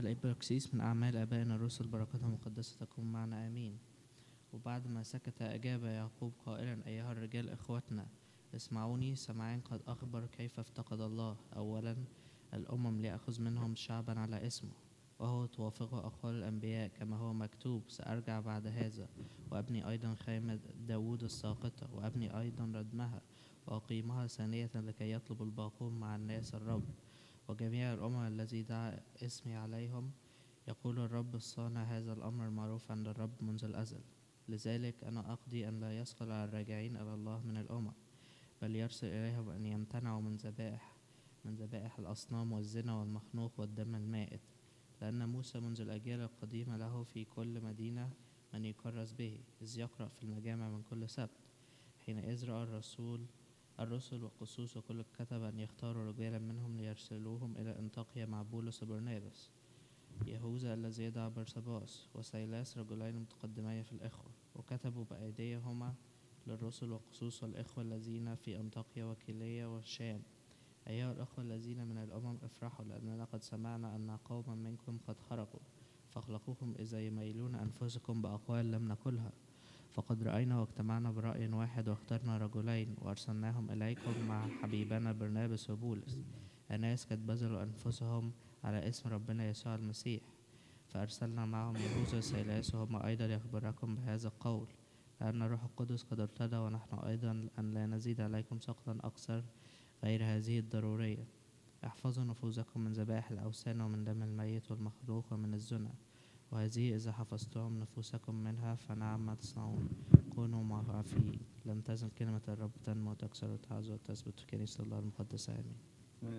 الإبراكسيس من أعمال آبائنا الرسل، بركتهم مقدسة تكون معنا آمين. وبعد ما سكت أجاب يعقوب قائلا: أيها الرجال إخوتنا، اسمعوني. سمعان قد أخبر كيف افتقد الله أولا الأمم ليأخذ منهم شعبا على اسمه، وهو توافقه أقوال الأنبياء كما هو مكتوب: سأرجع بعد هذا وأبني أيضا خيمة داود الساقطة، وأبني أيضا ردمها وأقيمها ثانية، لكي يطلب الباقون مع الناس الرب وجميع الأمم الذي دعا اسمي عليهم. يقول الرب الصانع هذا الأمر المعروف عند الرب منذ الأزل. لذلك أنا أقضي أن لا يثقل على الراجعين إلى الله من الأمم، بل يرسل إليهم أن يمتنعوا من ذبائح الأصنام والزنا والمخنوق والدم المائت، لأن موسى منذ الأجيال القديمة له في كل مدينة من يكرس به، إذ يقرأ في المجامع من كل سبت. حينئذ رأى الرسل والقصوص وكل الكتبة أن يختاروا رجالا منهم ليرسلوهم إلى أنطاكيا مع بولس وبرنابس، يهوذا الذي يدعى برسباس وسيلاس، رجلين متقدمين في الإخوة، وكتبوا بأيديهما للرسل والقصوص والإخوة الذين في أنطاكيا وكيلية والشام: أيها الأخوة الذين من الأمم، افرحوا، لأننا قد سمعنا أن قوما منكم قد خرجوا، فاخلقوهم إذا يميلون أنفسكم بأقوال لم نقلها. فقد رأينا واجتمعنا برأي واحد، واخترنا رجلين وأرسلناهم إليكم مع حبيبنا برنابس وبولس، أناس قد بذلوا أنفسهم على اسم ربنا يسوع المسيح. فأرسلنا معهم يهوذا وسيلاس، وهما أيضا يخبركم بهذا القول، لأن الروح القدس قد ارتدى ونحن أيضا أن لا نزيد عليكم سقطا أكثر غير هذه الضرورية: احفظوا نفوسكم من ذبائح الأوثان ومن دم الميت والمخلوق ومن الزنا، وهذه إذا حفظتم نفوسكم منها فنعم ما تصنعون. كونوا معافين. لن تزل كلمة الرب تنمو وتكثر وتعز وتثبت في كنيسة الله المقدسة. آمين.